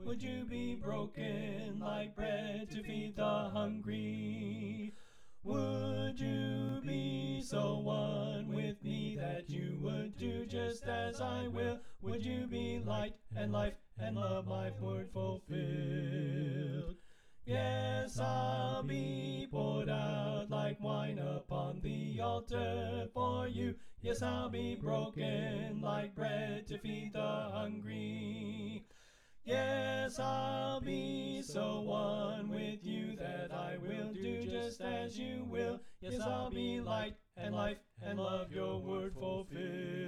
Would you be broken like bread to feed the hungry? Would you be so one with me that you would do just as I will? Would you be light and life and love, my word fulfilled? Yes, I'll be poured out like wine upon the altar for you. Yes, I'll be broken like bread to feed the hungry. Yes, I'll be so one with you that I will do just as you will. Yes, I'll be light and life and love, your word fulfilled.